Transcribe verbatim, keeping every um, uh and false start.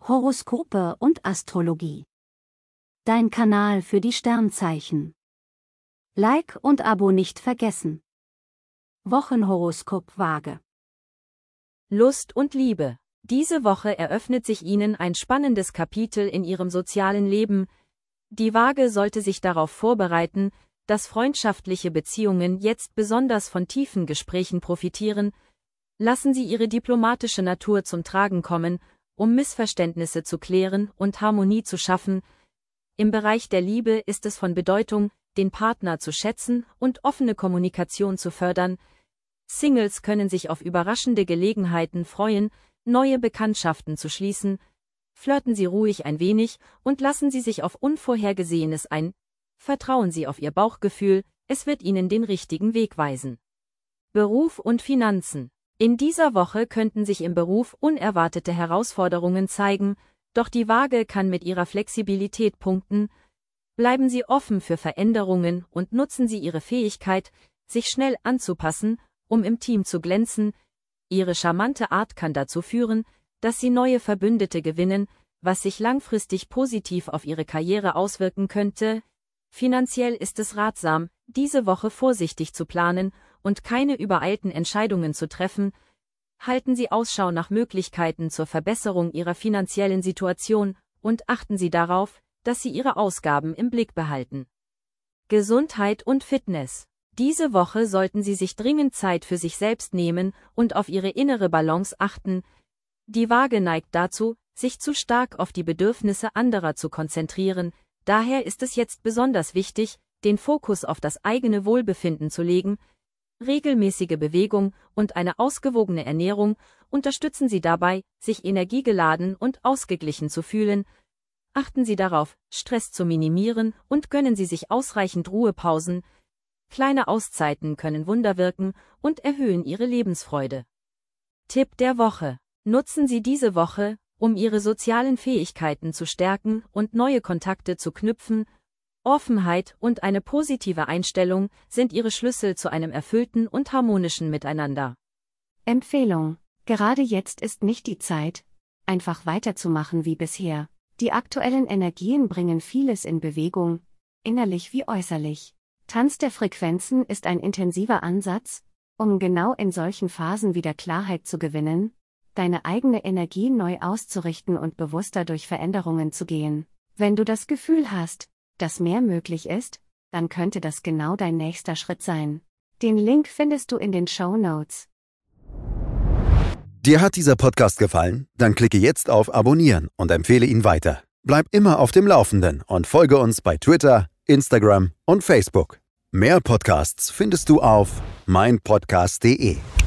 Horoskope und Astrologie. Dein Kanal für die Sternzeichen. Like und Abo nicht vergessen. Wochenhoroskop Waage. Lust und Liebe. Diese Woche eröffnet sich Ihnen ein spannendes Kapitel in Ihrem sozialen Leben. Die Waage sollte sich darauf vorbereiten, dass freundschaftliche Beziehungen jetzt besonders von tiefen Gesprächen profitieren. Lassen Sie Ihre diplomatische Natur zum Tragen kommen, um Missverständnisse zu klären und Harmonie zu schaffen. Im Bereich der Liebe ist es von Bedeutung, den Partner zu schätzen und offene Kommunikation zu fördern. Singles können sich auf überraschende Gelegenheiten freuen, neue Bekanntschaften zu schließen. Flirten Sie ruhig ein wenig und lassen Sie sich auf Unvorhergesehenes ein. Vertrauen Sie auf Ihr Bauchgefühl, es wird Ihnen den richtigen Weg weisen. Beruf und Finanzen. In dieser Woche könnten sich im Beruf unerwartete Herausforderungen zeigen, doch die Waage kann mit ihrer Flexibilität punkten. Bleiben Sie offen für Veränderungen und nutzen Sie Ihre Fähigkeit, sich schnell anzupassen, um im Team zu glänzen. Ihre charmante Art kann dazu führen, dass Sie neue Verbündete gewinnen, was sich langfristig positiv auf Ihre Karriere auswirken könnte. Finanziell ist es ratsam, diese Woche vorsichtig zu planen und keine übereilten Entscheidungen zu treffen. Halten Sie Ausschau nach Möglichkeiten zur Verbesserung Ihrer finanziellen Situation und achten Sie darauf, dass Sie Ihre Ausgaben im Blick behalten. Gesundheit und Fitness. Diese Woche sollten Sie sich dringend Zeit für sich selbst nehmen und auf Ihre innere Balance achten. Die Waage neigt dazu, sich zu stark auf die Bedürfnisse anderer zu konzentrieren. Daher ist es jetzt besonders wichtig, den Fokus auf das eigene Wohlbefinden zu legen. Regelmäßige Bewegung und eine ausgewogene Ernährung unterstützen Sie dabei, sich energiegeladen und ausgeglichen zu fühlen. Achten Sie darauf, Stress zu minimieren und gönnen Sie sich ausreichend Ruhepausen. Kleine Auszeiten können Wunder wirken und erhöhen Ihre Lebensfreude. Tipp der Woche. Nutzen Sie diese Woche, um Ihre sozialen Fähigkeiten zu stärken und neue Kontakte zu knüpfen. Offenheit und eine positive Einstellung sind Ihre Schlüssel zu einem erfüllten und harmonischen Miteinander. Empfehlung: Gerade jetzt ist nicht die Zeit, einfach weiterzumachen wie bisher. Die aktuellen Energien bringen vieles in Bewegung, innerlich wie äußerlich. Tanz der Frequenzen ist ein intensiver Ansatz, um genau in solchen Phasen wieder Klarheit zu gewinnen, deine eigene Energie neu auszurichten und bewusster durch Veränderungen zu gehen. Wenn du das Gefühl hast, dass mehr möglich ist, dann könnte das genau dein nächster Schritt sein. Den Link findest du in den Shownotes. Dir hat dieser Podcast gefallen? Dann klicke jetzt auf Abonnieren und empfehle ihn weiter. Bleib immer auf dem Laufenden und folge uns bei Twitter, Instagram und Facebook. Mehr Podcasts findest du auf mein podcast punkt de.